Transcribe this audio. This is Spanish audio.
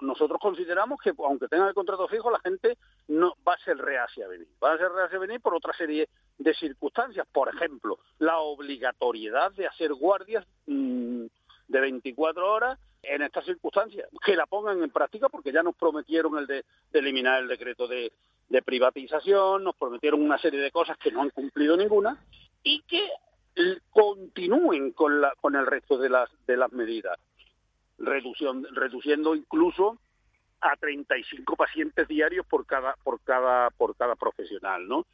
nosotros consideramos que, aunque tengan el contrato fijo, la gente no va a ser reacia a venir. Va a ser reacia a venir por otra serie de circunstancias. Por ejemplo, la obligatoriedad de hacer guardias de 24 horas en estas circunstancias, que la pongan en práctica, porque ya nos prometieron el de eliminar el decreto de privatización, nos prometieron una serie de cosas que no han cumplido ninguna, y que continúen con el resto de las medidas, reduciendo incluso a 35 pacientes diarios por cada profesional, ¿no?